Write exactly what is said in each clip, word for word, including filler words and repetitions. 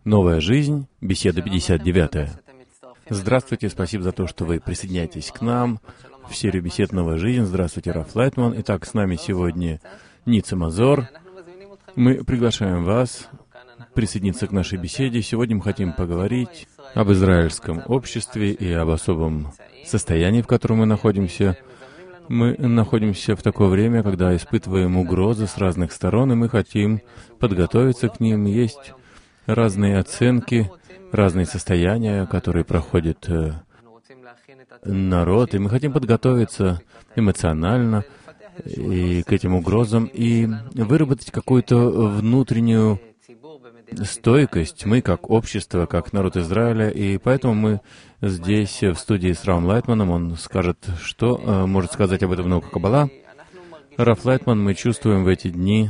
Новая жизнь, беседа пятьдесят девять. Здравствуйте, спасибо за то, что вы присоединяетесь к нам в серию бесед «Новая жизнь». Здравствуйте, Раф Лайтман. Итак, с нами сегодня Ница Мазор. Мы приглашаем вас присоединиться к нашей беседе. Сегодня мы хотим поговорить об израильском обществе и об особом состоянии, в котором мы находимся. Мы находимся в такое время, когда испытываем угрозы с разных сторон, и мы хотим подготовиться к ним. Есть разные оценки, разные состояния, которые проходит э, народ, и мы хотим подготовиться эмоционально и к этим угрозам и выработать какую-то внутреннюю стойкость. Мы как общество, как народ Израиля, и поэтому мы здесь в студии с Рафом Лайтманом. Он скажет, что э, может сказать об этом наука Каббала. Раф Лайтман, мы чувствуем в эти дни,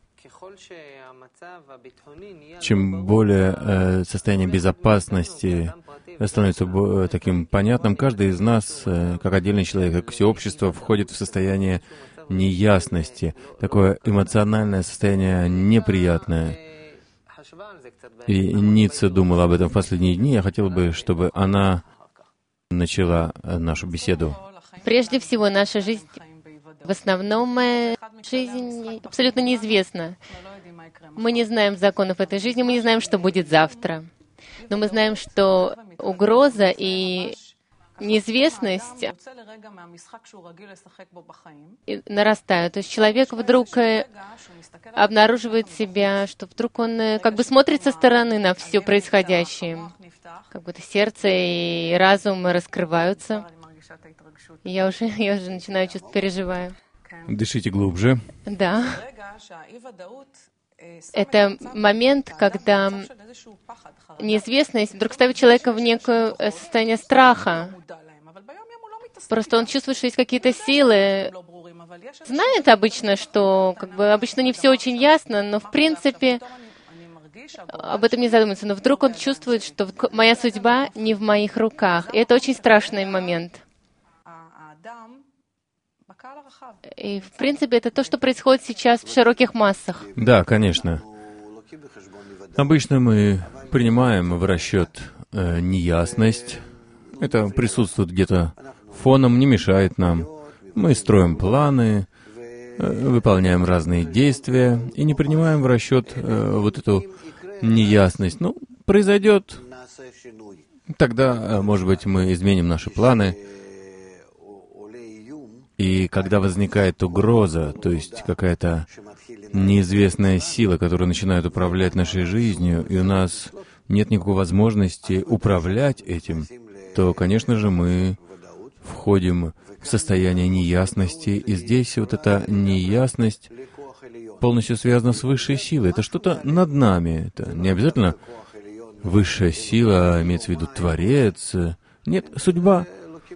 чем более э, состояние безопасности становится бо- таким понятным, каждый из нас, э, как отдельный человек, как все общество, входит в состояние неясности, такое эмоциональное состояние неприятное. И Ницца думала об этом в последние дни. Я хотел бы, чтобы она начала нашу беседу. Прежде всего, наша жизнь, в основном, жизнь абсолютно неизвестна. Мы не знаем законов этой жизни, мы не знаем, что будет завтра. Но мы знаем, что угроза и неизвестность нарастают. То есть человек вдруг обнаруживает себя, что вдруг он как бы смотрит со стороны на все происходящее. Как будто сердце и разум раскрываются. И я уже, я уже начинаю чувствовать, переживаю. Дышите глубже. Да. Это момент, когда неизвестность вдруг ставит человека в некое состояние страха. Просто он чувствует, что есть какие-то силы. Знает обычно, что как бы обычно не все очень ясно, но в принципе об этом не задумывается. Но вдруг он чувствует, что моя судьба не в моих руках. И это очень страшный момент. И, в принципе, это то, что происходит сейчас в широких массах. Да, конечно. Обычно мы принимаем в расчет э, неясность. Это присутствует где-то фоном, не мешает нам. Мы строим планы, э, выполняем разные действия и не принимаем в расчет э, вот эту неясность. Ну, произойдет, тогда, э, может быть, мы изменим наши планы. И когда возникает угроза, то есть какая-то неизвестная сила, которая начинает управлять нашей жизнью, и у нас нет никакой возможности управлять этим, то, конечно же, мы входим в состояние неясности, и здесь вот эта неясность полностью связана с высшей силой. Это что-то над нами. Это не обязательно высшая сила, имеется в виду Творец. Нет, судьба.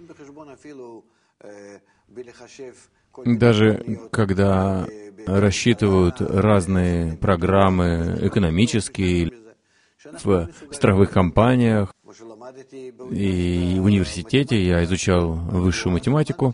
Даже когда рассчитывают разные программы экономические в страховых компаниях и в университете, я изучал высшую математику,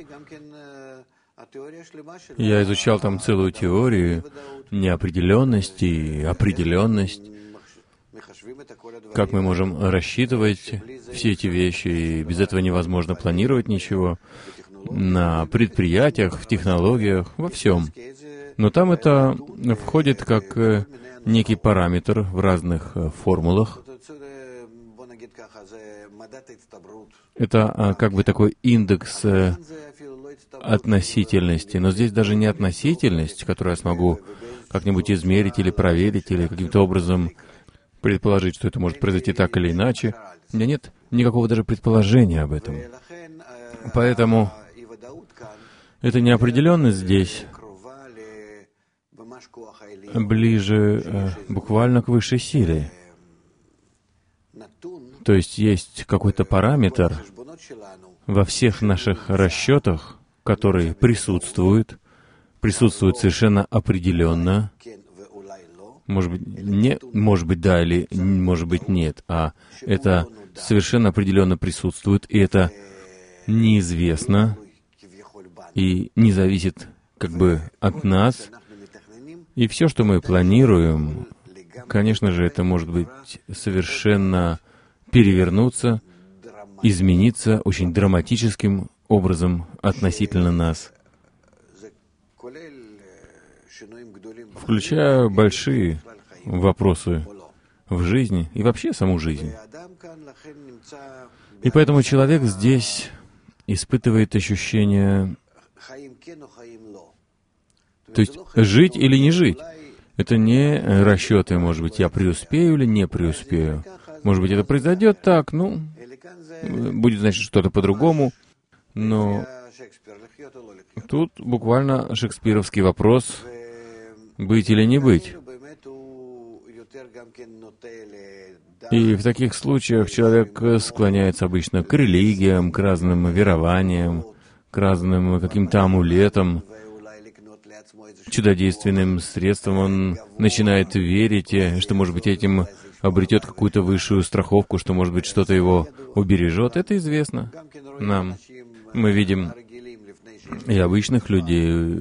я изучал там целую теорию неопределенности и определенность, как мы можем рассчитывать все эти вещи, и без этого невозможно планировать ничего. На предприятиях, в технологиях, во всем. Но там это входит как некий параметр в разных формулах. Это как бы такой индекс относительности. Но здесь даже не относительность, которую я смогу как-нибудь измерить или проверить, или каким-то образом предположить, что это может произойти так или иначе. У меня нет никакого даже предположения об этом. Поэтому эта неопределенность здесь ближе э, буквально к высшей силе. То есть есть какой-то параметр во всех наших расчетах, который присутствует, присутствует совершенно определенно. Может быть, не, может быть, да, или может быть, нет. А это совершенно определенно присутствует, и это неизвестно, и не зависит как бы от нас. И все, что мы планируем, конечно же, это может быть совершенно перевернуться, измениться очень драматическим образом относительно нас, включая большие вопросы в жизни и вообще саму жизнь. И поэтому человек здесь испытывает ощущение, то есть жить или не жить. Это не расчеты, может быть, я преуспею или не преуспею. Может быть, это произойдет так, ну, будет, значит, что-то по-другому. Но тут буквально шекспировский вопрос — быть или не быть. И в таких случаях человек склоняется обычно к религиям, к разным верованиям, к разным каким-то амулетам, чудодейственным средствам. Он начинает верить, что, может быть, этим обретет какую-то высшую страховку, что, может быть, что-то его убережет. Это известно нам. Мы видим и обычных людей,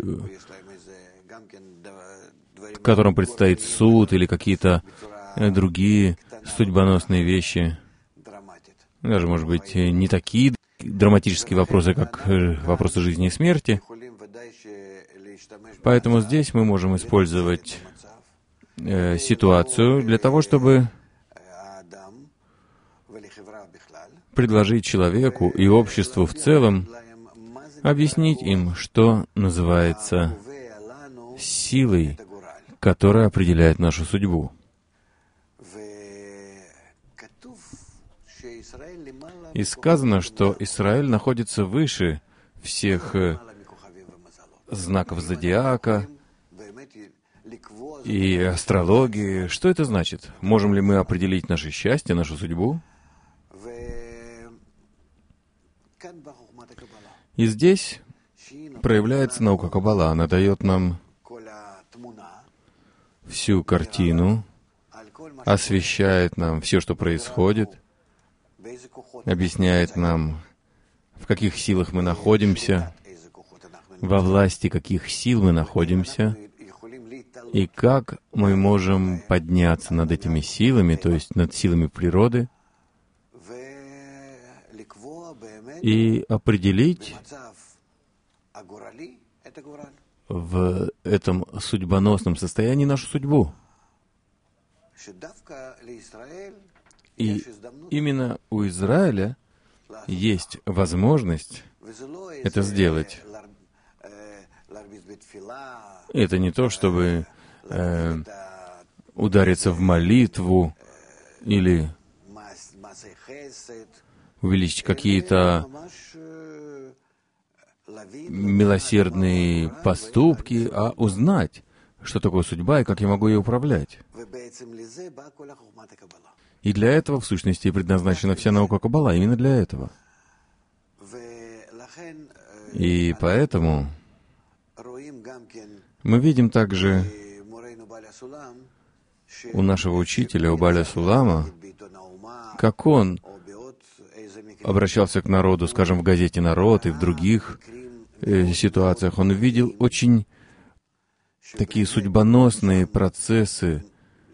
которым предстоит суд или какие-то другие судьбоносные вещи. Даже, может быть, не такие драматические вопросы, как вопросы жизни и смерти. Поэтому здесь мы можем использовать э, ситуацию для того, чтобы предложить человеку и обществу в целом объяснить им, что называется силой, которая определяет нашу судьбу. И сказано, что Израиль находится выше всех знаков зодиака и астрологии. Что это значит? Можем ли мы определить наше счастье, нашу судьбу? И здесь проявляется наука Каббала. Она дает нам всю картину, освещает нам все, что происходит, объясняет нам, в каких силах мы находимся, во власти каких сил мы находимся, и как мы можем подняться над этими силами, то есть над силами природы, и определить в этом судьбоносном состоянии нашу судьбу. И именно у Израиля есть возможность это сделать. Это не то, чтобы э, удариться в молитву или увеличить какие-то милосердные поступки, а узнать, что такое судьба и как я могу ее управлять. И для этого, в сущности, предназначена вся наука Каббала, именно для этого. И поэтому мы видим также у нашего учителя, у Бааля Сулама, как он обращался к народу, скажем, в газете «Народ» и в других э, ситуациях. Он видел очень такие судьбоносные процессы,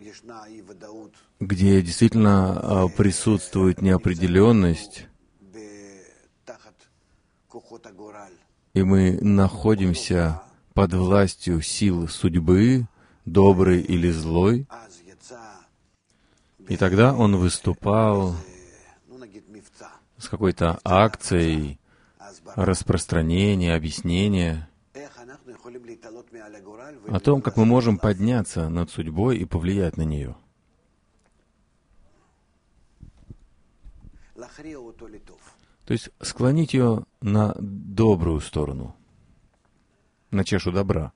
где действительно э, присутствует неопределенность, и мы находимся под властью сил судьбы, доброй или злой. И тогда он выступал с какой-то акцией распространения, объяснения о том, как мы можем подняться над судьбой и повлиять на нее. То есть склонить ее на добрую сторону, на чашу добра.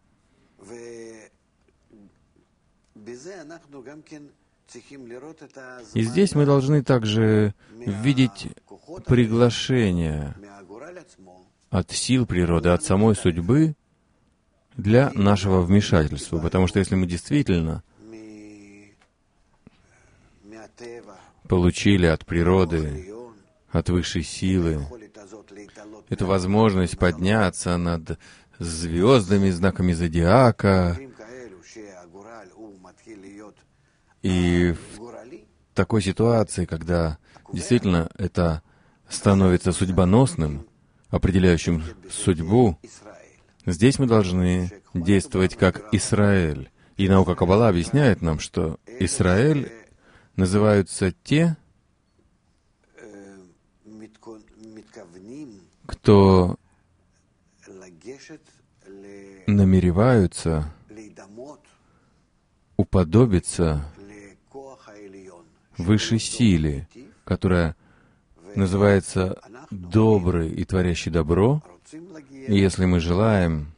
И здесь мы должны также видеть приглашение от сил природы, от самой судьбы для нашего вмешательства. Потому что если мы действительно получили от природы, от высшей силы, эту возможность подняться над звездами, знаками зодиака, И в такой ситуации, когда действительно это становится судьбоносным, определяющим судьбу, здесь мы должны действовать как Израиль. И наука Каббала объясняет нам, что Израиль называются те, кто намереваются уподобиться высшей силе, которая называется добрый и творящий добро. И если мы желаем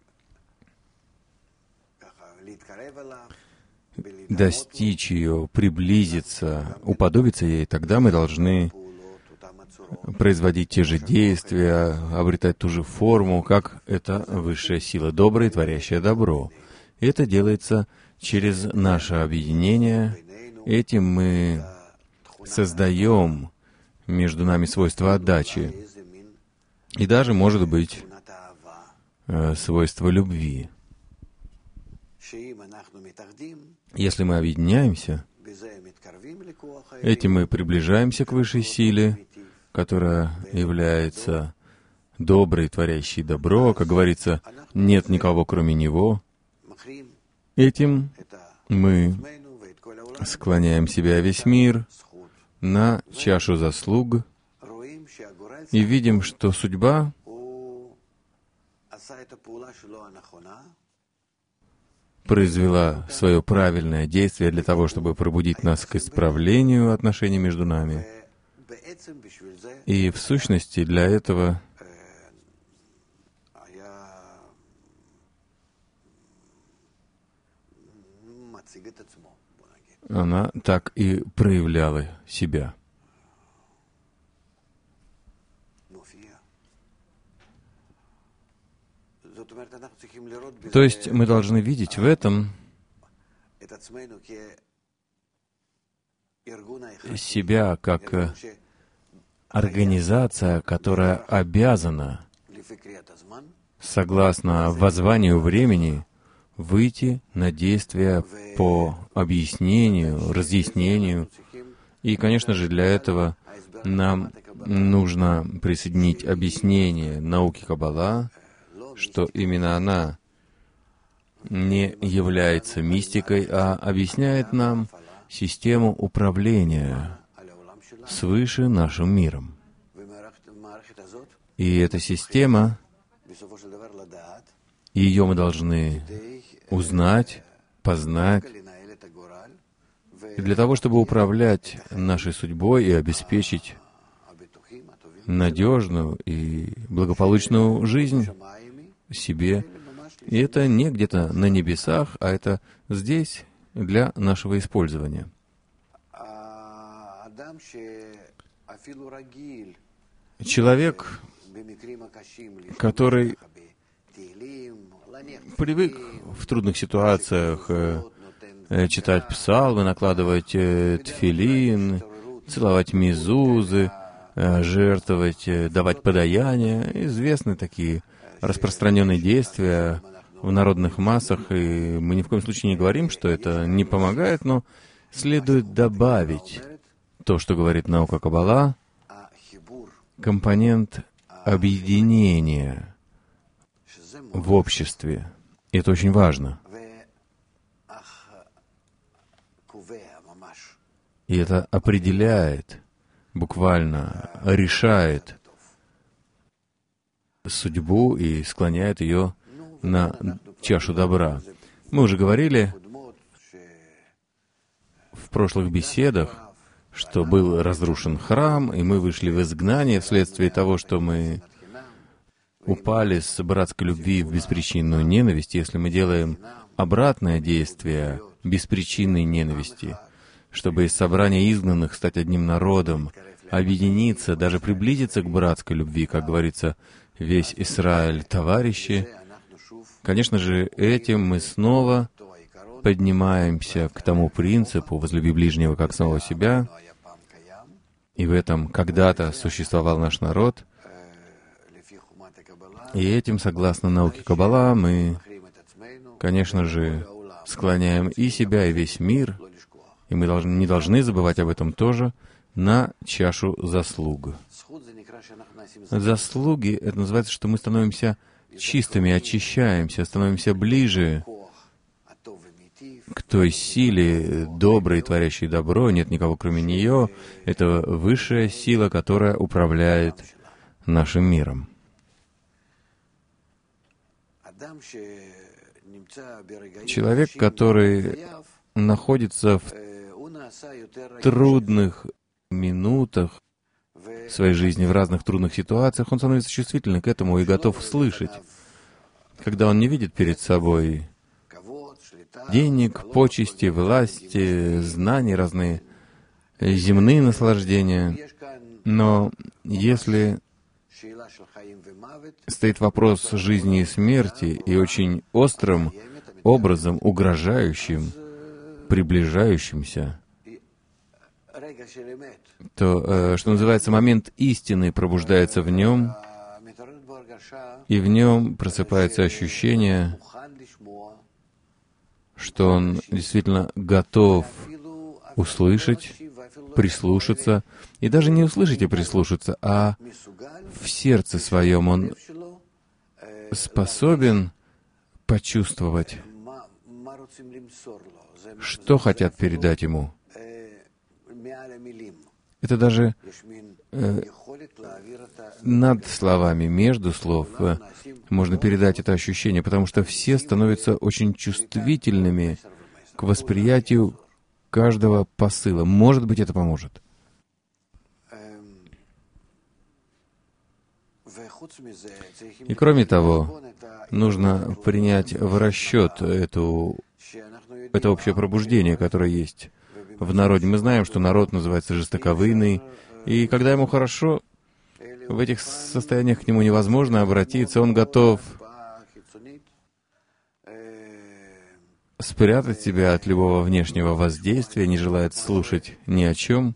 достичь ее, приблизиться, уподобиться ей, тогда мы должны производить те же действия, обретать ту же форму, как эта высшая сила, добрая и творящая добро. И это делается через наше объединение. Этим мы создаем между нами свойство отдачи и даже, может быть, свойство любви. Если мы объединяемся, этим мы приближаемся к высшей силе, которая является доброй, творящей добро. Как говорится, нет никого, кроме Него. Этим мы склоняем себя, весь мир, на чашу заслуг и видим, что судьба произвела свое правильное действие для того, чтобы пробудить нас к исправлению отношений между нами. И в сущности для этого она так и проявляла себя. То есть мы должны видеть в этом себя как организация, которая обязана, согласно воззванию времени, выйти на действия по объяснению, разъяснению. И, конечно же, для этого нам нужно присоединить объяснение науки Каббала, что именно она не является мистикой, а объясняет нам систему управления свыше нашим миром. И эта система, ее мы должны узнать, познать, и для того, чтобы управлять нашей судьбой и обеспечить надежную и благополучную жизнь себе. И это не где-то на небесах, а это здесь для нашего использования. Человек, который привык в трудных ситуациях читать псалмы, накладывать тфилин, целовать мезузы, жертвовать, давать подаяния, известны такие распространенные действия в народных массах, и мы ни в коем случае не говорим, что это не помогает, но следует добавить то, что говорит наука Каббала, компонент объединения в обществе. И это очень важно. И это определяет, буквально решает судьбу и склоняет ее на чашу добра. Мы уже говорили в прошлых беседах, что был разрушен храм, и мы вышли в изгнание вследствие того, что мы упали с братской любви в беспричинную ненависть. Если мы делаем обратное действие беспричинной ненависти, чтобы из собрания изгнанных стать одним народом, объединиться, даже приблизиться к братской любви, как говорится, весь Израиль товарищи, конечно же, этим мы снова поднимаемся к тому принципу «возлюби ближнего как самого себя», и в этом когда-то существовал наш народ, и этим, согласно науке Каббала, мы, конечно же, склоняем и себя, и весь мир и мы должны, не должны забывать об этом тоже, на чашу заслуг. Заслуги — это называется, что мы становимся чистыми, очищаемся, становимся ближе к той силе, доброй, творящей добро, нет никого кроме нее. Это высшая сила, которая управляет нашим миром. Человек, который находится в трудных минутах своей жизни, в разных трудных ситуациях, он становится чувствительным к этому и готов слышать. Когда он не видит перед собой денег, почести, власти, знаний, разные земные наслаждения, но если стоит вопрос жизни и смерти, и очень острым образом, угрожающим, приближающимся, то, что называется, момент истины пробуждается в нем, и в нем просыпается ощущение, что он действительно готов услышать, прислушаться, и даже не услышать и прислушаться, а в сердце своем он способен почувствовать, что хотят передать ему. Это даже э, над словами, между слов э, можно передать это ощущение, потому что все становятся очень чувствительными к восприятию каждого посыла. Может быть, это поможет. И кроме того, нужно принять в расчет эту, это общее пробуждение, которое есть в народе. Мы знаем, что народ называется жестоковыйный, и когда ему хорошо, в этих состояниях к нему невозможно обратиться, он готов спрятать себя от любого внешнего воздействия, не желает слушать ни о чем,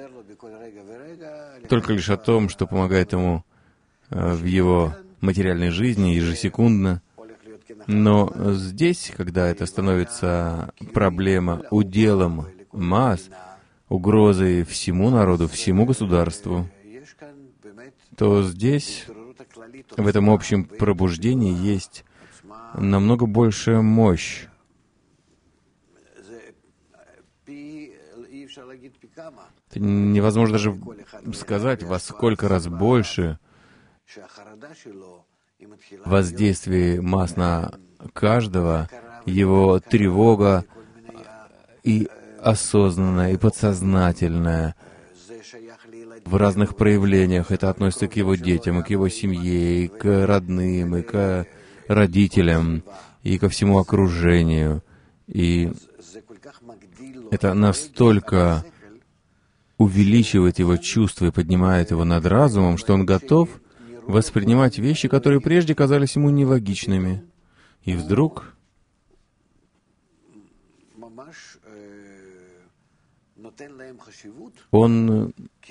только лишь о том, что помогает ему в его материальной жизни ежесекундно. Но здесь, когда это становится проблема уделом масс, угрозой всему народу, всему государству, то здесь, в этом общем пробуждении, есть намного большая мощь. Это невозможно даже сказать, во сколько раз больше воздействие масс на каждого, его тревога и осознанная, и подсознательная в разных проявлениях. Это относится к его детям, и к его семье, и к родным, и к родителям, и ко всему окружению. И это настолько увеличивает его чувства и поднимает его над разумом, что он готов воспринимать вещи, которые прежде казались ему нелогичными. И вдруг он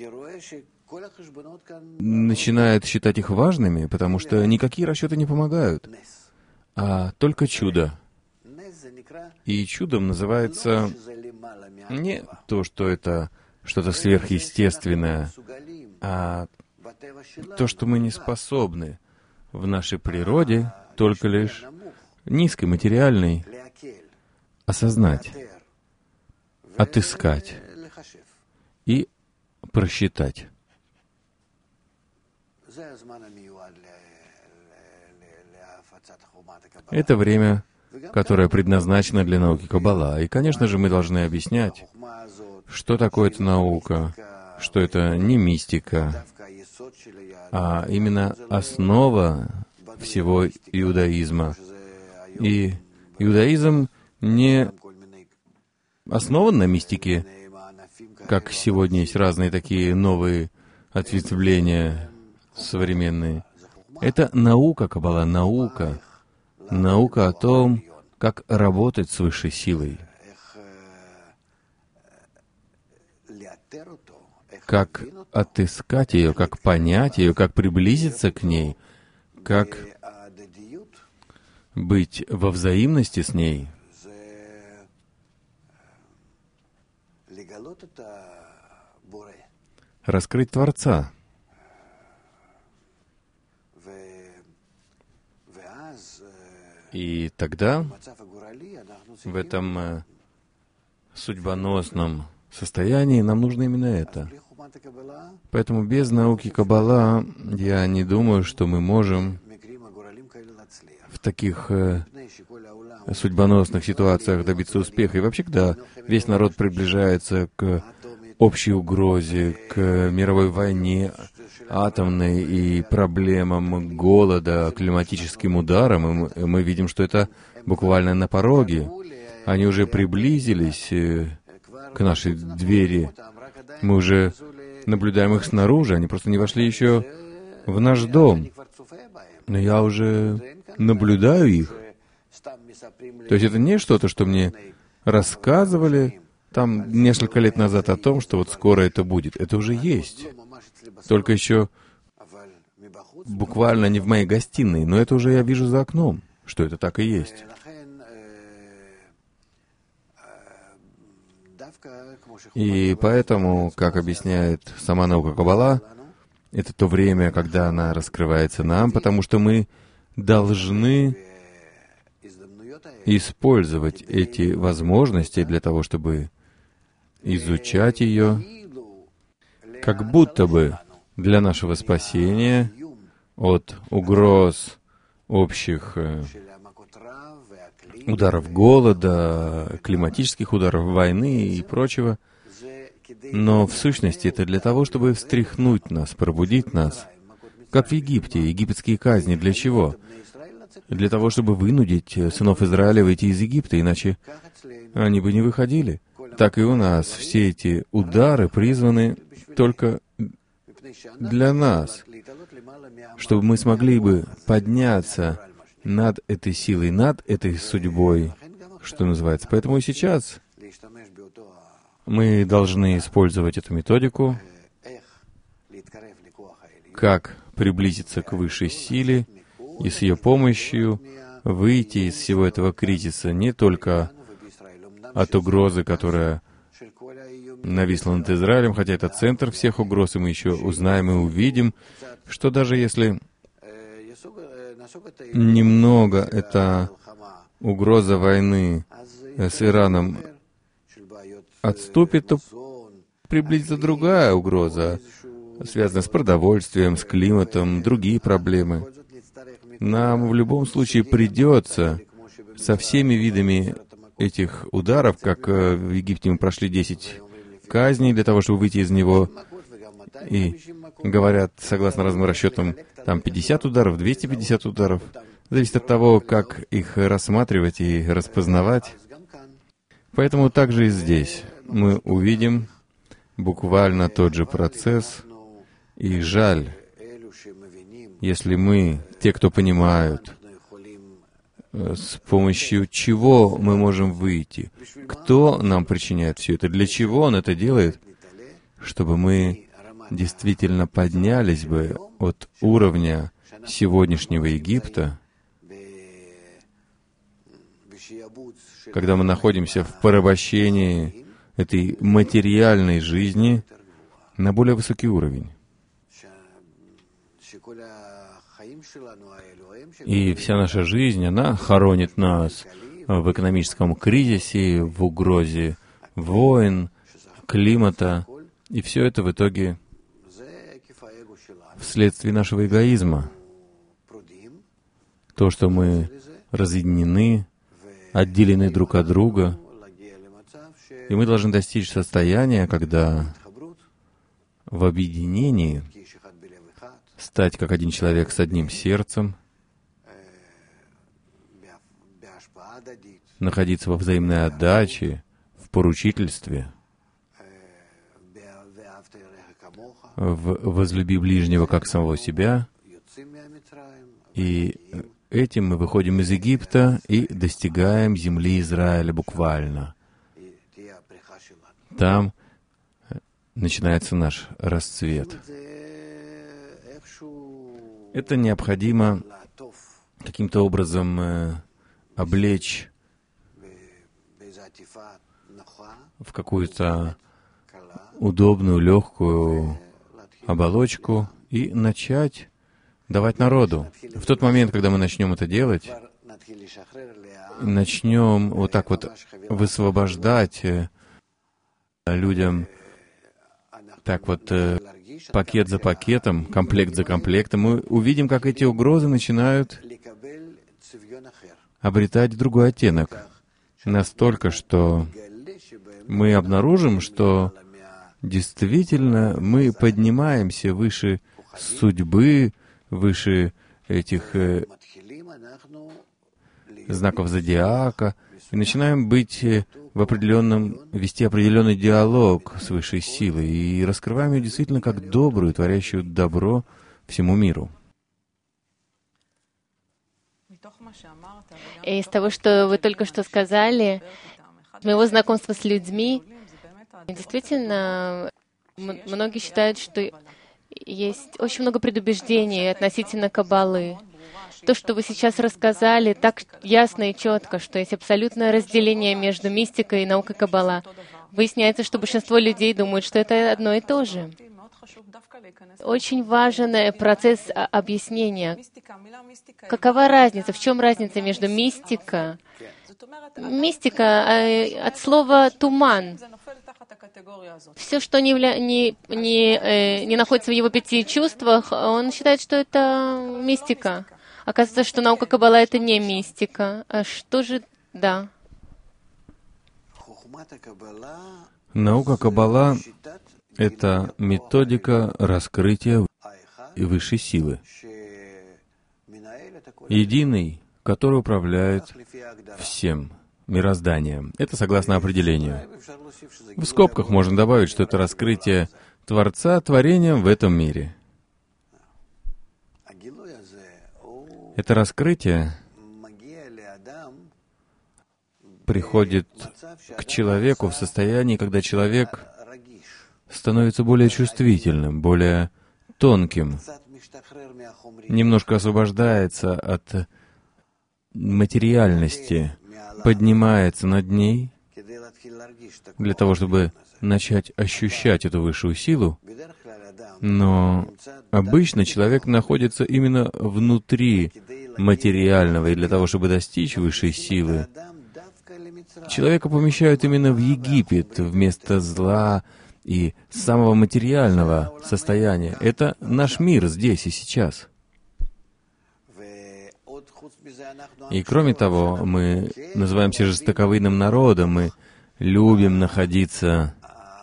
начинает считать их важными, потому что никакие расчеты не помогают, а только чудо. И чудом называется не то, что это что-то сверхъестественное, а то, что мы не способны в нашей природе только лишь низкой, материальной осознать, отыскать и просчитать. Это время, которое предназначено для науки Каббала. И, конечно же, мы должны объяснять, что такое эта наука, что это не мистика, а именно основа всего иудаизма. И иудаизм не основан на мистике, как сегодня есть разные такие новые ответвления современные. Это наука Каббала, наука. Наука о том, как работать с высшей силой, как отыскать ее, как понять ее, как приблизиться к ней, как быть во взаимности с ней. раскрыть Творца. И тогда в этом э, судьбоносном состоянии нам нужно именно это. Поэтому без науки Каббала я не думаю, что мы можем в таких э, судьбоносных ситуациях добиться успеха. И вообще, когда весь народ приближается к общей угрозе, к мировой войне, атомной и проблемам голода, климатическим ударам, и мы, и мы видим, что это буквально на пороге. Они уже приблизились э, к нашей двери. Мы уже наблюдаем их снаружи, они просто не вошли еще в наш дом. Но я уже наблюдаю их. То есть это не что-то, что мне рассказывали там несколько лет назад о том, что вот скоро это будет. Это уже есть. Только еще буквально не в моей гостиной, но это уже я вижу за окном, что это так и есть. И поэтому, как объясняет сама наука Каббала, это то время, когда она раскрывается нам, потому что мы должны использовать эти возможности для того, чтобы изучать ее, как будто бы для нашего спасения от угроз общих ударов голода, климатических ударов, войны и прочего. Но в сущности это для того, чтобы встряхнуть нас, пробудить нас. Как в Египте, египетские казни для чего? Для того, чтобы вынудить сынов Израиля выйти из Египта, иначе они бы не выходили. Так и у нас все эти удары призваны только для нас, чтобы мы смогли бы подняться над этой силой, над этой судьбой, что называется. Поэтому и сейчас мы должны использовать эту методику, как приблизиться к высшей силе и с ее помощью выйти из всего этого кризиса не только от угрозы, которая нависла над Израилем, хотя это центр всех угроз, и мы еще узнаем и увидим, что даже если немного эта угроза войны с Ираном отступит, то приблизится другая угроза, связанная с продовольствием, с климатом, другие проблемы. Нам в любом случае придется со всеми видами этих ударов, как в Египте мы прошли десять казней для того, чтобы выйти из него, и говорят, согласно разным расчетам, там пятьдесят ударов, двести пятьдесят ударов. Зависит от того, как их рассматривать и распознавать. Поэтому также и здесь мы увидим буквально тот же процесс, и жаль, если мы, те, кто понимают, с помощью чего мы можем выйти, кто нам причиняет все это, для чего он это делает, чтобы мы действительно поднялись бы от уровня сегодняшнего Египта, когда мы находимся в порабощении этой материальной жизни, на более высокий уровень. И вся наша жизнь, она хоронит нас в экономическом кризисе, в угрозе войн, климата, и все это в итоге вследствие нашего эгоизма. То, что мы разъединены, отделены друг от друга, и мы должны достичь состояния, когда в объединении стать как один человек с одним сердцем, находиться во взаимной отдаче, в поручительстве, в «возлюби ближнего как самого себя», и этим мы выходим из Египта и достигаем земли Израиля буквально. Там начинается наш расцвет. Это необходимо каким-то образом э, облечь в какую-то удобную, легкую оболочку и начать давать народу. В тот момент, когда мы начнем это делать, начнем вот так вот высвобождать людям так вот пакет за пакетом, комплект за комплектом, мы увидим, как эти угрозы начинают обретать другой оттенок. Настолько, что мы обнаружим, что действительно мы поднимаемся выше судьбы, выше этих э, знаков зодиака, и начинаем быть в определенном, вести определенный диалог с высшей силой, и раскрываем ее действительно как добрую, творящую добро всему миру. И из того, что вы только что сказали, моего знакомства с людьми, действительно, многие считают, что есть очень много предубеждений относительно Каббалы. То, что вы сейчас рассказали, так ясно и четко, что есть абсолютное разделение между мистикой и наукой Каббала. Выясняется, что большинство людей думают, что это одно и то же. Очень важен процесс объяснения. Какова разница? В чем разница между мистика? Мистика от слова «туман». Все, что не, явля... не, не, э, не находится в его пяти чувствах, он считает, что это мистика. Оказывается, что наука Каббала — это не мистика. А что же... Да. Наука Каббала — это методика раскрытия высшей силы. Единый, который управляет всем мирозданием. Это согласно определению. В скобках можно добавить, что это раскрытие Творца творением в этом мире. Это раскрытие приходит к человеку в состоянии, когда человек становится более чувствительным, более тонким, немножко освобождается от материальности, поднимается над ней для того, чтобы начать ощущать эту высшую силу. Но обычно человек находится именно внутри материального, и для того, чтобы достичь высшей силы, человека помещают именно в Египет вместо зла и самого материального состояния. Это наш мир здесь и сейчас. И кроме того, мы называемся жестоковыйным народом, мы любим находиться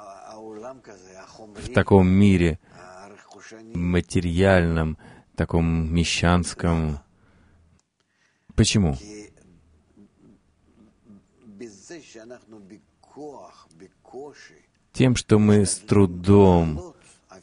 в таком мире материальном, таком мещанском. Почему? Тем, что мы с трудом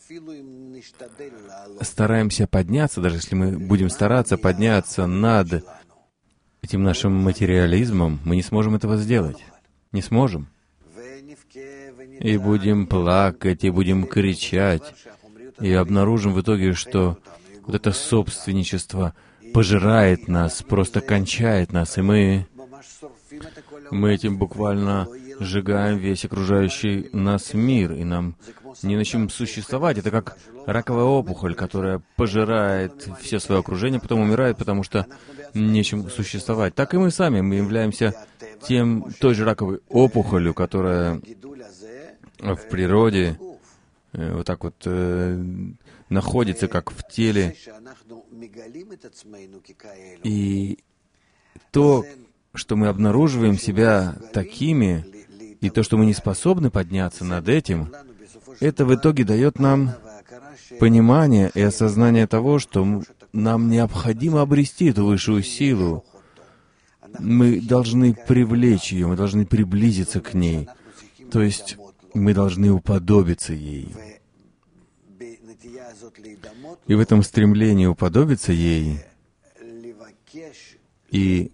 стараемся подняться, даже если мы будем стараться подняться над этим нашим материализмом, мы не сможем этого сделать. Не сможем. И будем плакать, и будем кричать, и обнаружим в итоге, что вот это собственничество пожирает нас, просто кончает нас, и мы, мы этим буквально сжигаем весь окружающий нас мир, и нам не на чем существовать. Это как раковая опухоль, которая пожирает все свое окружение, потом умирает, потому что нечем существовать. Так и мы сами, мы являемся тем, той же раковой опухолью, которая в природе э, вот так вот э, находится, как в теле. И то, что мы обнаруживаем себя такими, и то, что мы не способны подняться над этим, это в итоге дает нам понимание и осознание того, что нам необходимо обрести эту высшую силу. Мы должны привлечь ее, мы должны приблизиться к ней. То есть мы должны уподобиться ей. И в этом стремлении уподобиться ей и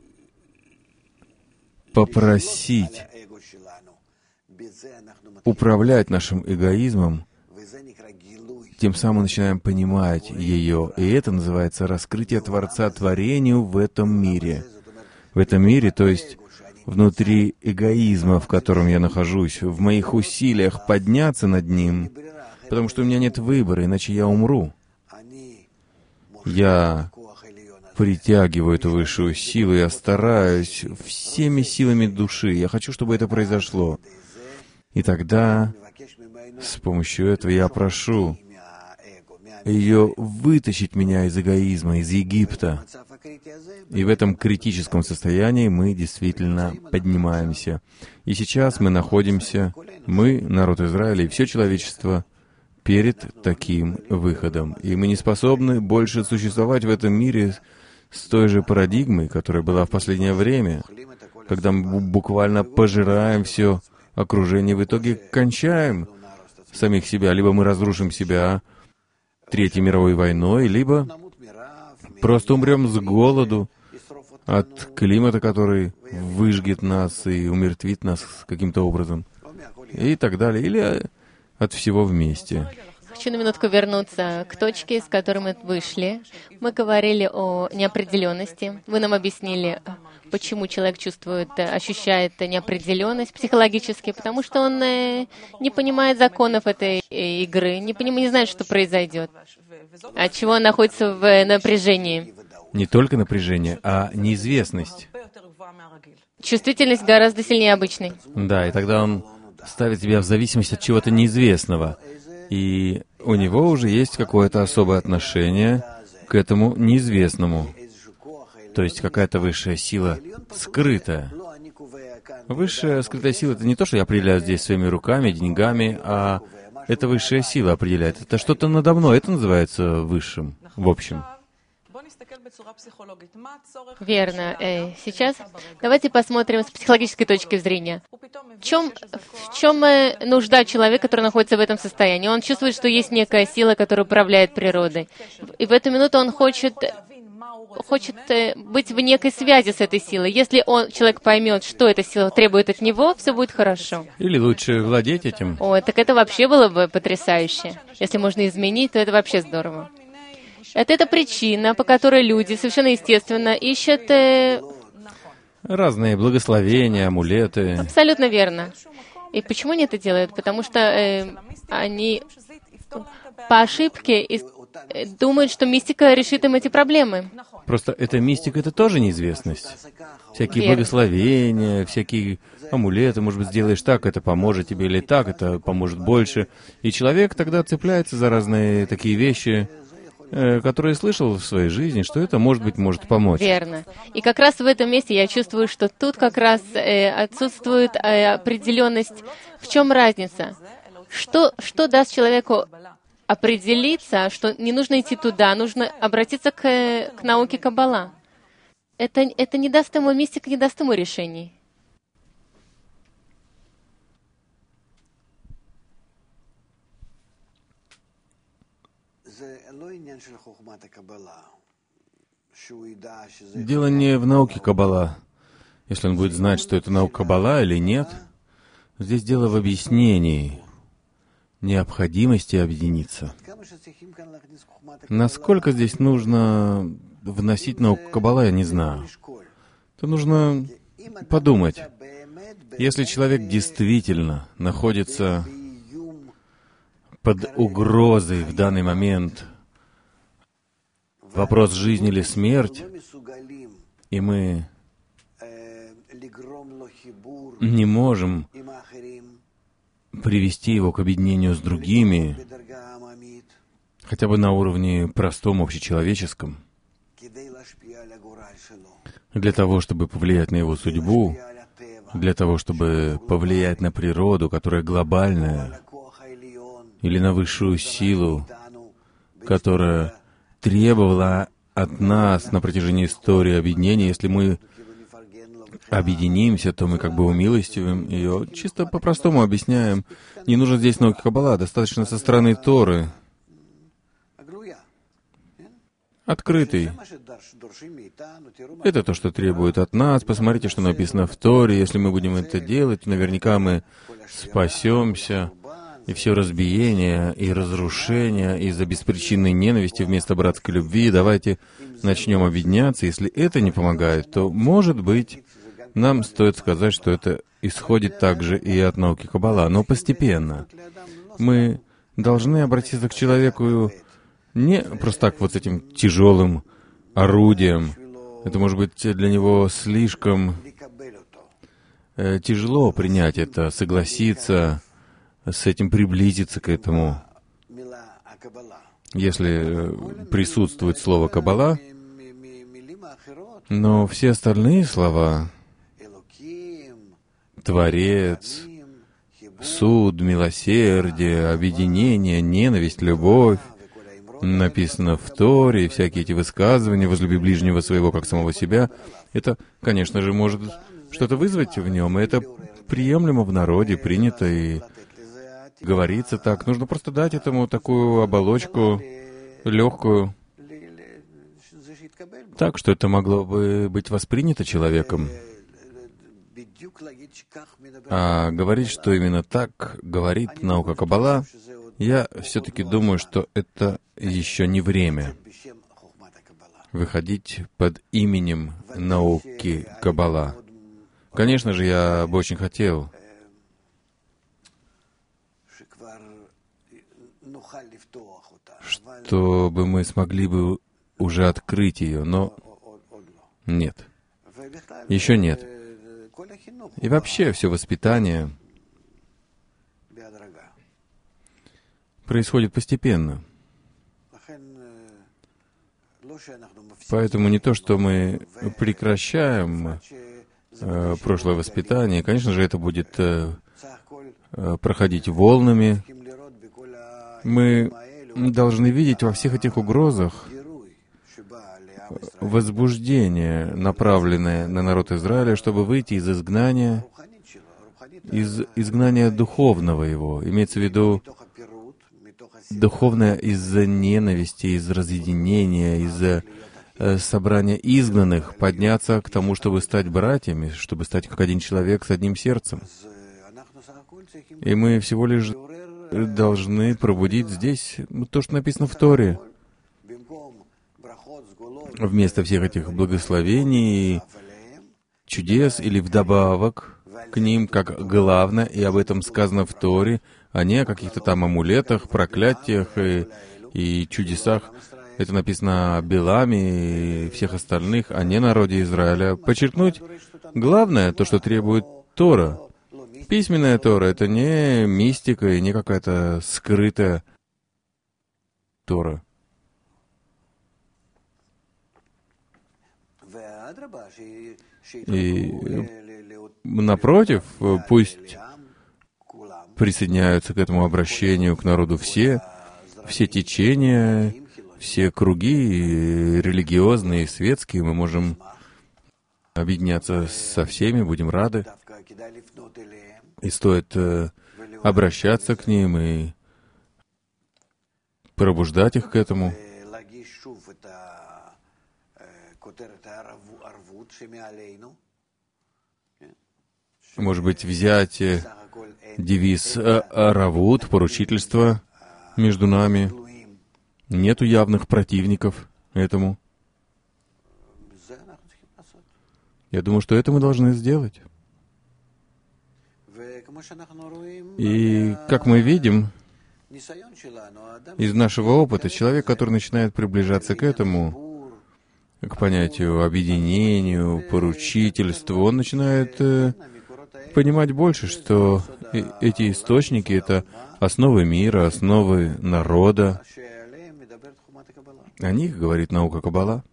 попросить управлять нашим эгоизмом, тем самым начинаем понимать ее. И это называется раскрытие Творца творению в этом мире. В этом мире, то есть внутри эгоизма, в котором я нахожусь, в моих усилиях подняться над ним, потому что у меня нет выбора, иначе я умру. Я притягиваю эту высшую силу, я стараюсь всеми силами души. Я хочу, чтобы это произошло. И тогда с помощью этого я прошу ее вытащить меня из эгоизма, из Египта. И в этом критическом состоянии мы действительно поднимаемся. И сейчас мы находимся, мы, народ Израиля и все человечество, перед таким выходом. И мы не способны больше существовать в этом мире с той же парадигмой, которая была в последнее время, когда мы буквально пожираем все окружение, в итоге кончаем самих себя. Либо мы разрушим себя Третьей мировой войной, либо просто умрем с голоду от климата, который выжгет нас и умертвит нас каким-то образом, и так далее. Или от всего вместе. Хочу на минутку вернуться к точке, с которой мы вышли. Мы говорили о неопределенности. Вы нам объяснили, почему человек чувствует, ощущает неопределенность психологически, потому что он не понимает законов этой игры, не, поним, не знает, что произойдет, от чего он находится в напряжении. Не только напряжение, а неизвестность. Чувствительность гораздо сильнее обычной. Да, и тогда он ставит себя в зависимость от чего-то неизвестного. И у него уже есть какое-то особое отношение к этому неизвестному. То есть какая-то высшая сила скрытая. Высшая скрытая сила — это не то, что я определяю здесь своими руками, деньгами, а это высшая сила определяет. Это что-то надо мной. Это называется высшим, в общем. Верно. Сейчас давайте посмотрим с психологической точки зрения. В чем, в чем нужда человека, который находится в этом состоянии? Он чувствует, что есть некая сила, которая управляет природой. И в эту минуту он хочет, хочет быть в некой связи с этой силой. Если он, человек поймет, что эта сила требует от него, все будет хорошо. Или лучше владеть этим. О, так это вообще было бы потрясающе. Если можно изменить, то это вообще здорово. Это эта причина, по которой люди совершенно естественно ищут... Э... Разные благословения, амулеты. Абсолютно верно. И почему они это делают? Потому что э, они по ошибке и, э, думают, что мистика решит им эти проблемы. Просто эта мистика — это тоже неизвестность. Всякие Верно. Благословения, всякие амулеты, может быть, сделаешь так, это поможет тебе, или так, это поможет больше. И человек тогда цепляется за разные такие вещи, который слышал в своей жизни, что это, может быть, может помочь. Верно. И как раз в этом месте я чувствую, что тут как раз э, отсутствует э, определенность. В чем разница? Что, что даст человеку определиться, что не нужно идти туда, нужно обратиться к, к науке Каббала? Это, это не даст ему, мистика не даст ему решений. Дело не в науке Каббала. Если он будет знать, что это наука Каббала или нет, здесь дело в объяснении необходимости объединиться. Насколько здесь нужно вносить науку Каббала, я не знаю. Это нужно подумать. Если человек действительно находится под угрозой в данный момент, вопрос жизни или смерть, и мы не можем привести его к объединению с другими, хотя бы на уровне простом, общечеловеческом, для того, чтобы повлиять на его судьбу, для того, чтобы повлиять на природу, которая глобальная, или на высшую силу, которая требовала от нас на протяжении истории объединения. Если мы объединимся, то мы как бы умилостивим ее. Чисто по-простому объясняем. Не нужно здесь науки Каббала, достаточно со стороны Торы. Открытый. Это то, что требует от нас. Посмотрите, что написано в Торе. Если мы будем это делать, наверняка мы спасемся. И все разбиение и разрушение из-за беспричинной ненависти вместо братской любви. Давайте начнем объединяться. Если это не помогает, то, может быть, нам стоит сказать, что это исходит также и от науки Каббала, но постепенно. Мы должны обратиться к человеку не просто так вот с этим тяжелым орудием. Это может быть для него слишком э, тяжело принять это, согласиться с этим, приблизиться к этому. Если присутствует слово «Каббала», но все остальные слова — Творец, суд, милосердие, объединение, ненависть, любовь, написано в Торе, всякие эти высказывания «возлюби ближнего своего, как самого себя», это, конечно же, может что-то вызвать в нем, и это приемлемо в народе, принято, и говорится так. Нужно просто дать этому такую оболочку легкую, так, что это могло бы быть воспринято человеком. А говорить, что именно так говорит наука Каббала, я все-таки думаю, что это еще не время выходить под именем науки Каббала. Конечно же, я бы очень хотел, чтобы мы смогли бы уже открыть ее, но нет. Еще нет. И вообще все воспитание происходит постепенно. Поэтому не то, что мы прекращаем э, прошлое воспитание, конечно же, это будет э, проходить волнами. Мы должны видеть во всех этих угрозах возбуждение, направленное на народ Израиля, чтобы выйти из изгнания, из изгнания духовного его. Имеется в виду духовное из-за ненависти, из разъединения, из-за э, собрания изгнанных, подняться к тому, чтобы стать братьями, чтобы стать как один человек с одним сердцем. И мы всего лишь должны пробудить здесь то, что написано в Торе. Вместо всех этих благословений, чудес или вдобавок к ним, как главное, и об этом сказано в Торе, а не о каких-то там амулетах, проклятиях и, и чудесах. Это написано о Биламе и всех остальных, а не народе Израиля. Подчеркнуть главное, то, что требует Тора. Письменная Тора — это не мистика и не какая-то скрытая Тора. И напротив, пусть присоединяются к этому обращению к народу все, все течения, все круги, религиозные, светские. Мы можем объединяться со всеми, будем рады. И стоит э, обращаться к ним и пробуждать их к этому. Может быть, взять девиз «Равут», поручительство между нами. Нету явных противников этому. Я думаю, что это мы должны сделать. И, как мы видим, из нашего опыта, человек, который начинает приближаться к этому, к понятию объединению, поручительству, он начинает э, понимать больше, что э- эти источники — это основы мира, основы народа. О них говорит наука Каббала.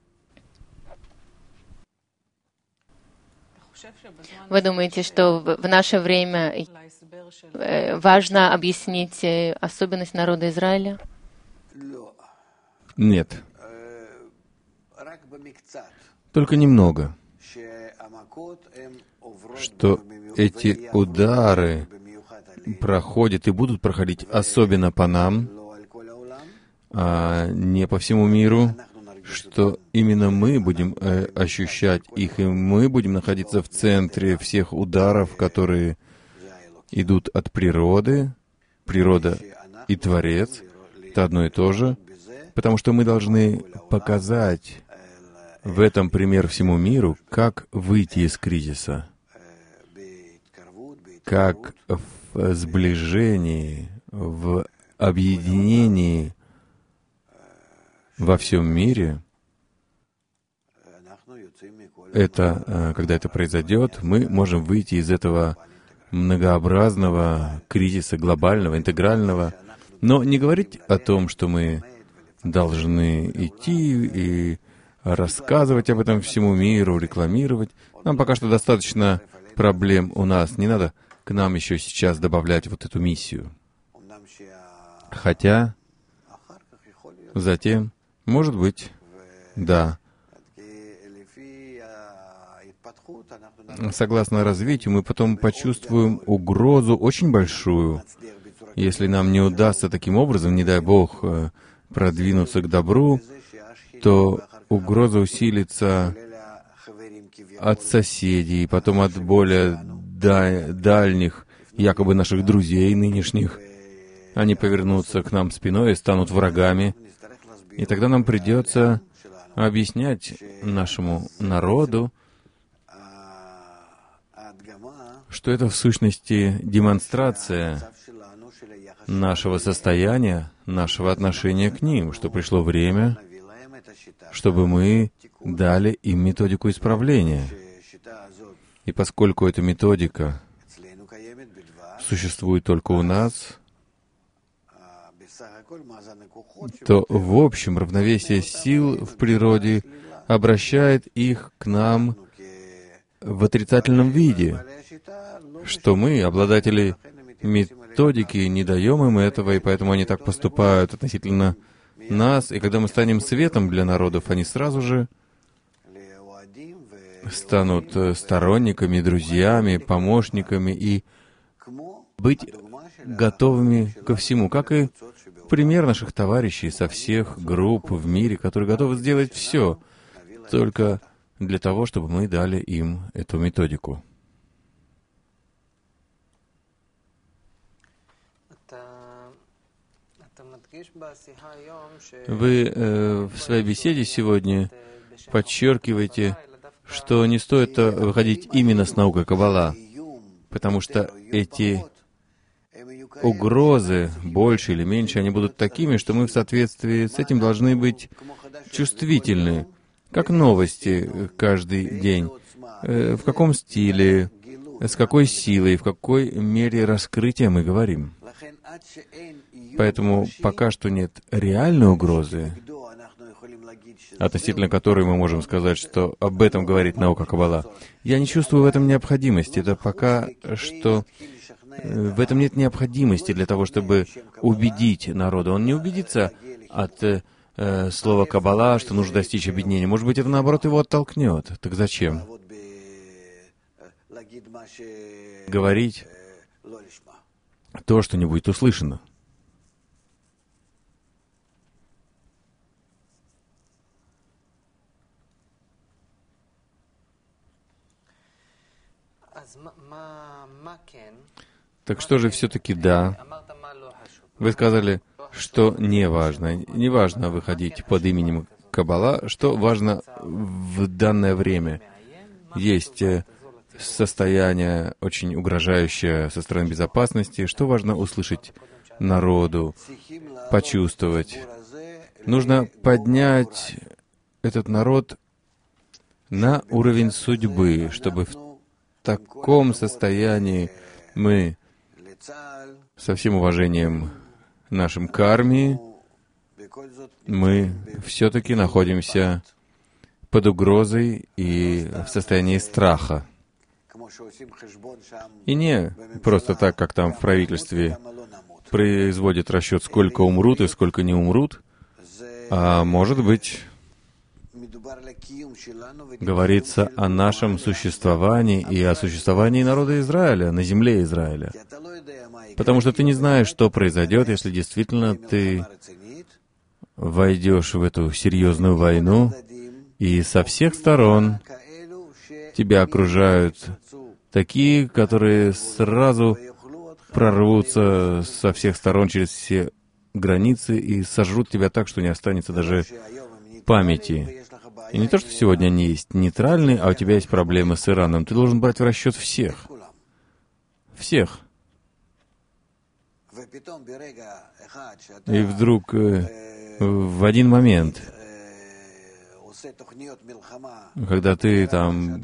Вы думаете, что в наше время важно объяснить особенность народа Израиля? Нет. Только немного. Что эти удары проходят и будут проходить особенно по нам, а не по всему миру, что именно мы будем э, ощущать их, и мы будем находиться в центре всех ударов, которые идут от природы. Природа и Творец — это одно и то же, потому что мы должны показать в этом пример всему миру, как выйти из кризиса, как в сближении, в объединении во всем мире. Это, когда это произойдет, мы можем выйти из этого многообразного кризиса, глобального, интегрального, но не говорить о том, что мы должны идти и рассказывать об этом всему миру, рекламировать. Нам пока что достаточно проблем у нас. Не надо к нам еще сейчас добавлять вот эту миссию. Хотя затем, может быть, да, согласно развитию, мы потом почувствуем угрозу очень большую. Если нам не удастся таким образом, не дай Бог, продвинуться к добру, то угроза усилится от соседей, потом от более дальних, якобы наших друзей нынешних. Они повернутся к нам спиной и станут врагами. И тогда нам придется объяснять нашему народу, что это в сущности демонстрация нашего состояния, нашего отношения к ним, что пришло время, чтобы мы дали им методику исправления. И поскольку эта методика существует только у нас, то в общем равновесие сил в природе обращает их к нам в отрицательном виде, что мы, обладатели методики, не даем им этого, и поэтому они так поступают относительно нас. И когда мы станем светом для народов, они сразу же станут сторонниками, друзьями, помощниками и быть готовыми ко всему, как и пример наших товарищей со всех групп в мире, которые готовы сделать все, только для того, чтобы мы дали им эту методику. Вы э, в своей беседе сегодня подчеркиваете, что не стоит выходить именно с наукой Каббала, потому что эти угрозы, больше или меньше, они будут такими, что мы в соответствии с этим должны быть чувствительны, как новости каждый день. Э, в каком стиле, с какой силой, в какой мере раскрытия мы говорим. Поэтому пока что нет реальной угрозы, относительно которой мы можем сказать, что об этом говорит наука Каббала. Я не чувствую в этом необходимости. Это пока что в этом нет необходимости для того, чтобы убедить народа. Он не убедится от э, слова Каббала, что нужно достичь объединения. Может быть, это наоборот его оттолкнет. Так зачем говорить то, что не будет услышано? Так что же все-таки да? Вы сказали, что не важно. Не важно выходить под именем Каббала, что важно в данное время. Есть состояние очень угрожающее со стороны безопасности. Что важно услышать народу, почувствовать? Нужно поднять этот народ на уровень судьбы, чтобы в таком состоянии мы, со всем уважением нашим к армии, мы все-таки находимся под угрозой и в состоянии страха. И не просто так, как там в правительстве производят расчет, сколько умрут и сколько не умрут, а может быть, говорится о нашем существовании и о существовании народа Израиля на земле Израиля. Потому что ты не знаешь, что произойдет, если действительно ты войдешь в эту серьезную войну, и со всех сторон тебя окружают такие, которые сразу прорвутся со всех сторон через все границы и сожрут тебя так, что не останется даже памяти. И не то, что сегодня они есть нейтральные, а у тебя есть проблемы с Ираном. Ты должен брать в расчет всех. Всех. И вдруг э, в один момент, когда ты там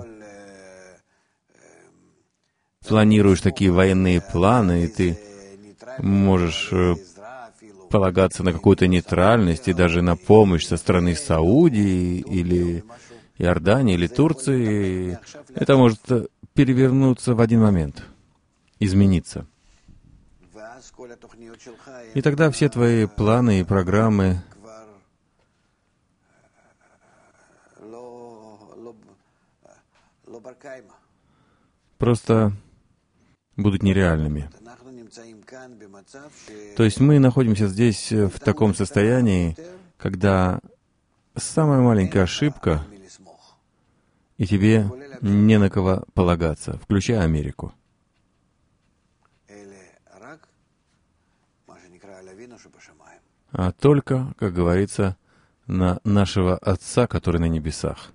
планируешь такие военные планы, и ты можешь э, полагаться на какую-то нейтральность и даже на помощь со стороны Саудии или Иордании или Турции, это может перевернуться в один момент, измениться. И тогда все твои планы и программы просто будут нереальными. То есть мы находимся здесь в таком состоянии, когда самая маленькая ошибка, и тебе не на кого полагаться, включая Америку. А только, как говорится, на нашего Отца, который на небесах.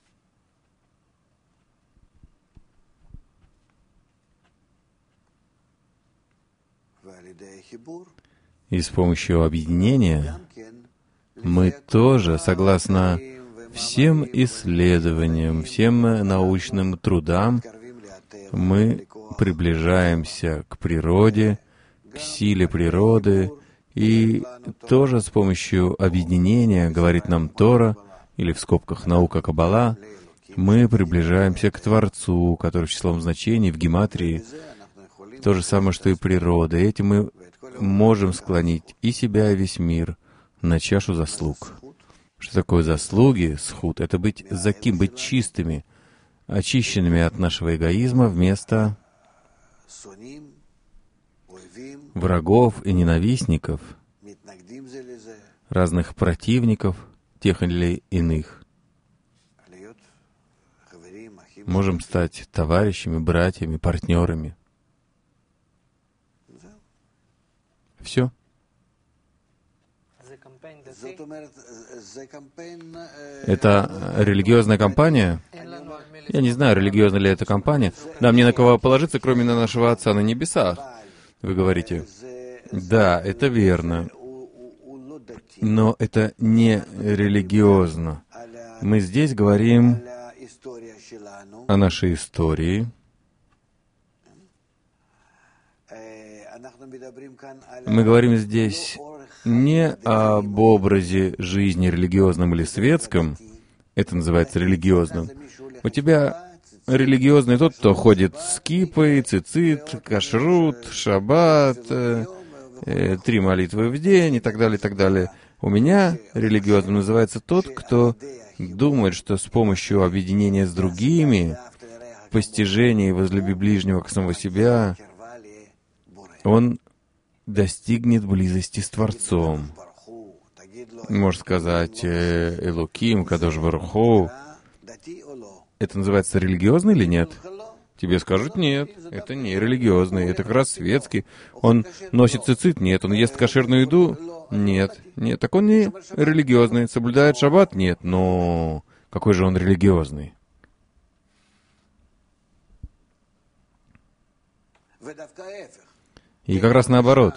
И с помощью объединения мы тоже, согласно всем исследованиям, всем научным трудам, мы приближаемся к природе, к силе природы, и тоже с помощью объединения, говорит нам Тора, или в скобках наука Каббала, мы приближаемся к Творцу, который числом значений в гематрии то же самое, что и природа. И этим мы можем склонить и себя, и весь мир на чашу заслуг. Что такое заслуги, схуд? Это быть заким, быть чистыми, очищенными от нашего эгоизма вместо врагов и ненавистников, разных противников, тех или иных. Можем стать товарищами, братьями, партнерами. Все. Это религиозная кампания? Я не знаю, религиозная ли это кампания. Нам не на кого положиться, кроме на нашего Отца на небесах. Вы говорите, да, это верно. Но это не религиозно. Мы здесь говорим о нашей истории. Мы говорим здесь не об образе жизни религиозном или светском. Это называется религиозным. У тебя религиозный тот, кто ходит с кипой, цицит, кашрут, шаббат, э, э, три молитвы в день и так далее, и так далее. У меня религиозным называется тот, кто думает, что с помощью объединения с другими, постижения и возлюби ближнего к самого себя, он достигнет близости с Творцом. Можно сказать, Элоким, Кадош Барух Ху. Это называется религиозный или нет? Тебе скажут, нет, это не религиозный, это как раз светский. Он носит цицит? Нет. Он ест кошерную еду? Нет. Нет, так он не религиозный. Соблюдает шаббат? Нет. Но какой же он религиозный? И как раз наоборот.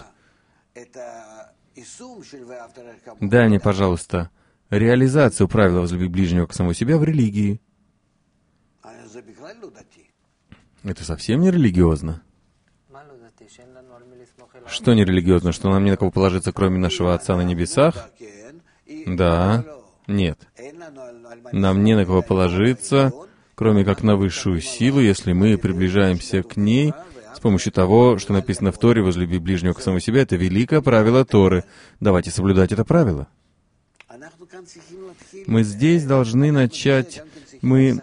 Дай мне, пожалуйста, реализацию правила возлюби ближнего к самому себя в религии. Это совсем не религиозно. Что не религиозно? Что нам не на кого положиться, кроме нашего Отца на небесах? Да. Нет. Нам не на кого положиться, кроме как на высшую силу, если мы приближаемся к ней с помощью того, что написано в Торе, возлюби ближнего к самому себя. Это великое правило Торы. Давайте соблюдать это правило. Мы здесь должны начать... Мы...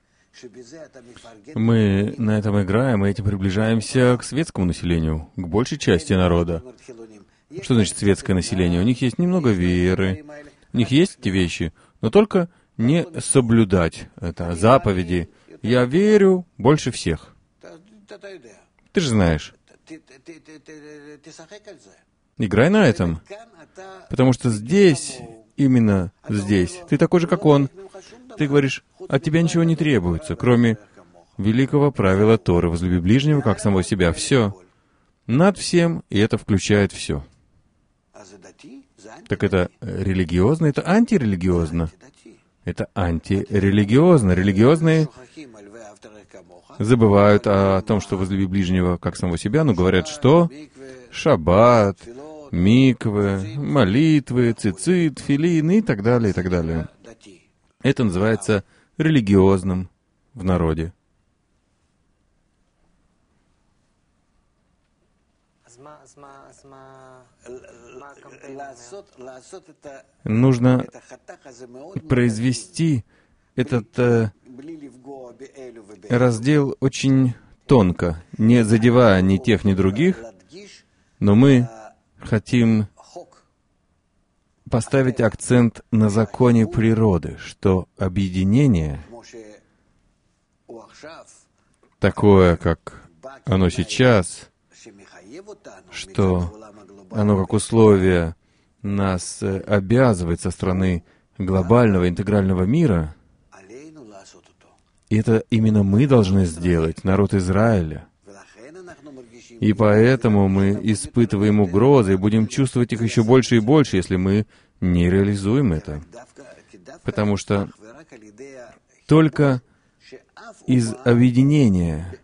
Мы на этом играем, и этим приближаемся к светскому населению, к большей части народа. Что значит светское население? У них есть немного веры, у них есть эти вещи, но только не соблюдать это, заповеди. Я верю больше всех. Ты же знаешь. Играй на этом. Потому что здесь именно здесь. Ты такой же, как он. Ты говоришь, от тебя ничего не требуется, кроме великого правила Торы: возлюби ближнего, как самого себя. Все. Над всем, и это включает все. Так это религиозно, это антирелигиозно. Это антирелигиозно. Религиозные забывают о том, что возлюби ближнего, как самого себя, но говорят, что шаббат, миквы, молитвы, цицит, филин и так далее, и так далее. Это называется религиозным в народе. Нужно произвести этот э, раздел очень тонко, не задевая ни тех, ни других, но мы хотим поставить акцент на законе природы, что объединение, такое, как оно сейчас, что оно как условие нас обязывает со стороны глобального интегрального мира, и это именно мы должны сделать, народ Израиля. И поэтому мы испытываем угрозы и будем чувствовать их еще больше и больше, если мы не реализуем это. Потому что только из объединения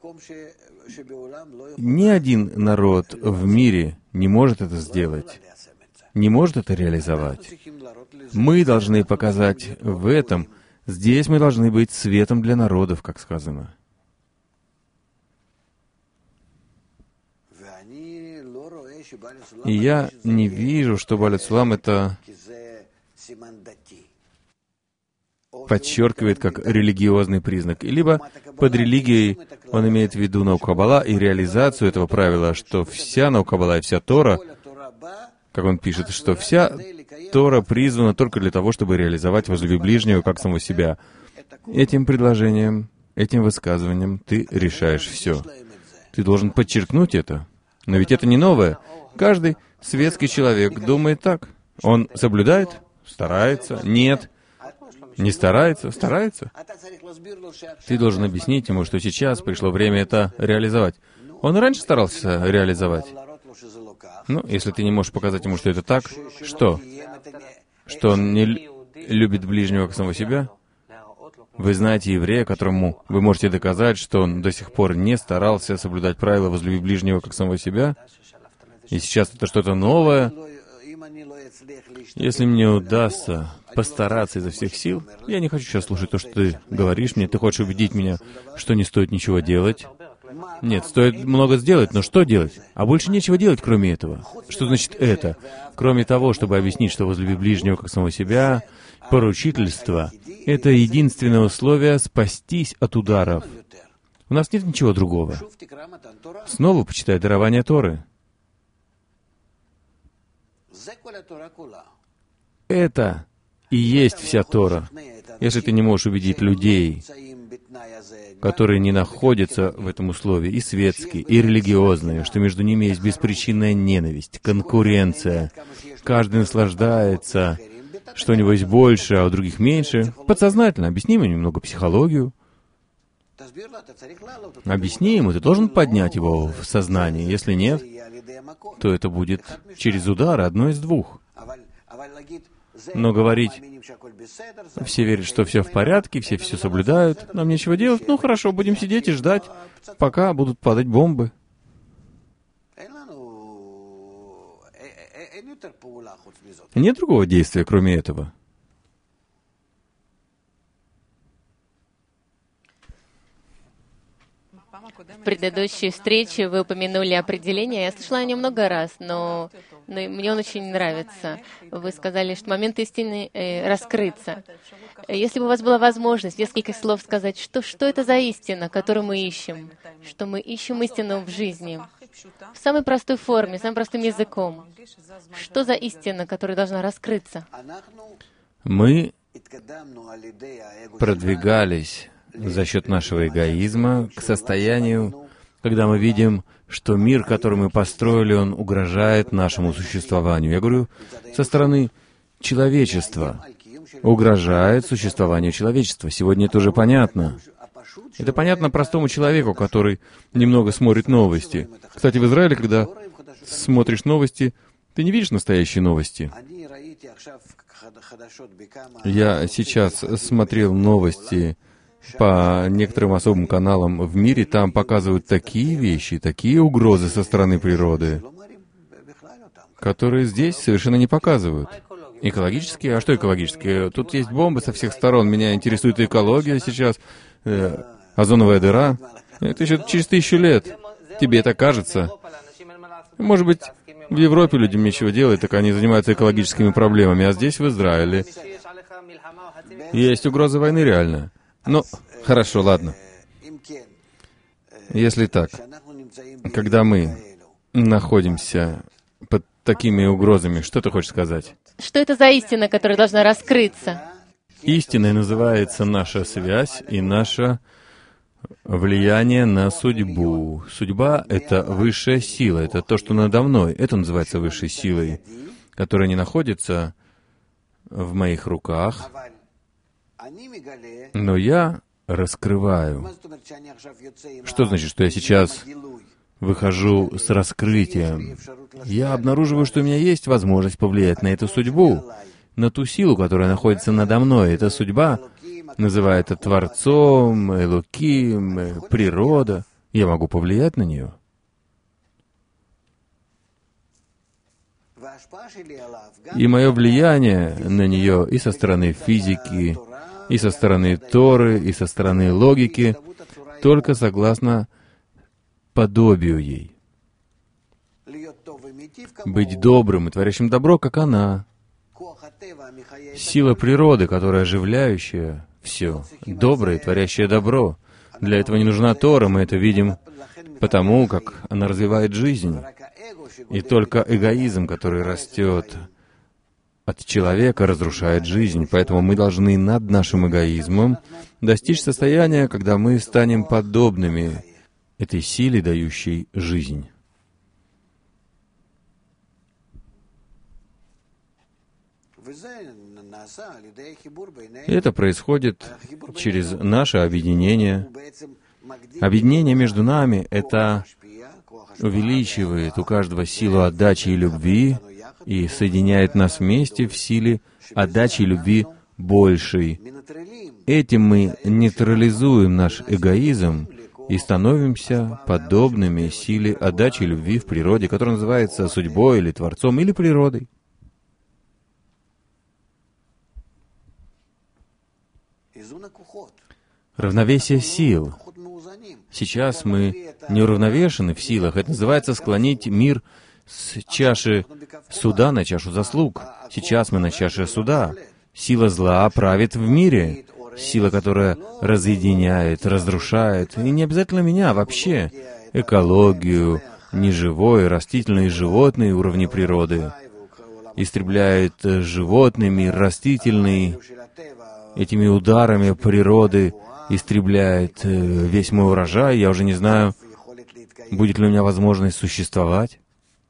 ни один народ в мире не может это сделать, не может это реализовать. Мы должны показать в этом, здесь мы должны быть светом для народов, как сказано. И я не вижу, что Бааль Цулам это подчеркивает как религиозный признак. Либо под религией он имеет в виду науку Каббала и реализацию этого правила, что вся наука Каббала и вся Тора, как он пишет, что вся Тора призвана только для того, чтобы реализовать возлюби ближнего как самого себя. Этим предложением, этим высказыванием ты решаешь все. Ты должен подчеркнуть это. Но ведь это не новое. Каждый светский человек думает так. Он соблюдает? Старается? Нет. Не старается? Старается? Ты должен объяснить ему, что сейчас пришло время это реализовать. Он и раньше старался реализовать. Ну, если ты не можешь показать ему, что это так, что? Что он не любит ближнего как самого себя? Вы знаете еврея, которому вы можете доказать, что он до сих пор не старался соблюдать правила возлюби ближнего как самого себя, и сейчас это что-то новое. Если мне удастся постараться изо всех сил, я не хочу сейчас слушать то, что ты говоришь мне, ты хочешь убедить меня, что не стоит ничего делать. Нет, стоит много сделать, но что делать? А больше нечего делать, кроме этого. Что значит это? Кроме того, чтобы объяснить, что возлюби ближнего как самого себя, поручительство — это единственное условие спастись от ударов. У нас нет ничего другого. Снова почитай дарование Торы. Это и есть вся Тора. Если ты не можешь убедить людей, которые не находятся в этом условии, и светские, и религиозные, что между ними есть беспричинная ненависть, конкуренция, каждый наслаждается, что у него есть больше, а у других меньше, подсознательно объясни ему немного психологию. Объясни ему, ты должен поднять его в сознание. Если нет, то это будет через удар, одно из двух. Но говорить, все верят, что все в порядке, все все соблюдают, нам нечего делать, ну хорошо, будем сидеть и ждать, пока будут падать бомбы. Нет другого действия, кроме этого. В предыдущей встрече вы упомянули определение. Я слышала о нем много раз, но, но мне он очень нравится. Вы сказали, что момент истины э, раскрыться. Если бы у вас была возможность несколько слов сказать, что, что это за истина, которую мы ищем, что мы ищем истину в жизни, в самой простой форме, самым простым языком. Что за истина, которая должна раскрыться? Мы продвигались за счет нашего эгоизма к состоянию, когда мы видим, что мир, который мы построили, он угрожает нашему существованию. Я говорю со стороны человечества, угрожает существованию человечества. Сегодня это уже понятно. Это понятно простому человеку, который немного смотрит новости. Кстати, в Израиле, когда смотришь новости, ты не видишь настоящие новости. Я сейчас смотрел новости по некоторым особым каналам в мире, там показывают такие вещи, такие угрозы со стороны природы, которые здесь совершенно не показывают. Экологические? А что экологические? Тут есть бомбы со всех сторон. Меня интересует экология сейчас, э, озоновая дыра. Это еще через тысячу лет. Тебе это кажется? Может быть, в Европе людям нечего делать, так они занимаются экологическими проблемами, а здесь, в Израиле, есть угроза войны реально. Ну, хорошо, ладно. Если так, когда мы находимся под такими угрозами, что ты хочешь сказать? Что это за истина, которая должна раскрыться? Истиной называется наша связь и наше влияние на судьбу. Судьба — это высшая сила, это то, что надо мной. Это называется высшей силой, которая не находится в моих руках, но я раскрываю. Что значит, что я сейчас выхожу с раскрытием? Я обнаруживаю, что у меня есть возможность повлиять на эту судьбу, на ту силу, которая находится надо мной. Эта судьба называет это Творцом, Элоким, природа. Я могу повлиять на нее. И мое влияние на нее и со стороны физики, и со стороны Торы, и со стороны логики, только согласно подобию ей. Быть добрым и творящим добро, как она. Сила природы, которая оживляющая все, доброе и творящее добро. Для этого не нужна Тора, мы это видим потому, как она развивает жизнь. И только эгоизм, который растет от человека, разрушает жизнь. Поэтому мы должны над нашим эгоизмом достичь состояния, когда мы станем подобными этой силе, дающей жизнь. И это происходит через наше объединение. Объединение между нами — это увеличивает у каждого силу отдачи и любви и соединяет нас вместе в силе отдачи и любви большей. Этим мы нейтрализуем наш эгоизм и становимся подобными силе отдачи и любви в природе, которая называется судьбой или Творцом, или природой. Равновесие сил. Сейчас мы не уравновешены в силах. Это называется склонить мир с чаши суда на чашу заслуг. Сейчас мы на чаше суда. Сила зла правит в мире. Сила, которая разъединяет, разрушает. И не обязательно меня, вообще. Экологию, неживое, растительные и животные уровни природы. Истребляет животный мир, растительный. Этими ударами природы истребляет весь мой урожай. Я уже не знаю, будет ли у меня возможность существовать.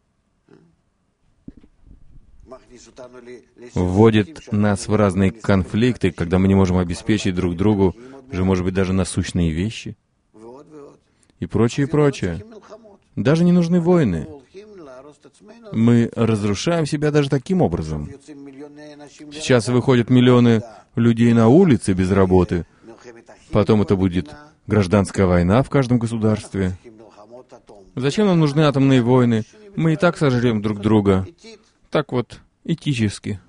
Вводит нас в разные конфликты, когда мы не можем обеспечить друг другу уже, может быть, даже насущные вещи. И прочее, и прочее. Даже не нужны войны. Мы разрушаем себя даже таким образом. Сейчас выходят миллионы людей на улицы без работы. Потом это будет гражданская война в каждом государстве. Зачем нам нужны атомные войны? Мы и так сожрем друг друга. Так вот, этически.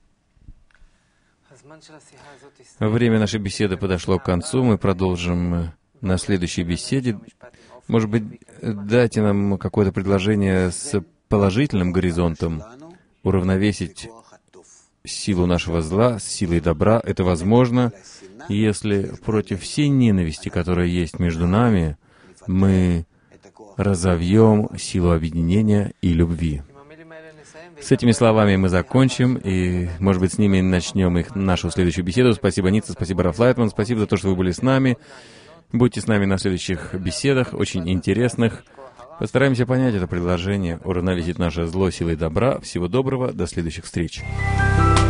Время нашей беседы подошло к концу. Мы продолжим на следующей беседе. Может быть, дайте нам какое-то предложение с положительным горизонтом, уравновесить силу нашего зла с силой добра. Это возможно, если против всей ненависти, которая есть между нами, мы разовьем силу объединения и любви. С этими словами мы закончим, и, может быть, с ними начнем их, нашу следующую беседу. Спасибо, Ницца, спасибо, Раф Лайтман, спасибо за то, что вы были с нами. Будьте с нами на следующих беседах, очень интересных. Постараемся понять это предложение, уравновесить наше зло силой добра. Всего доброго, до следующих встреч.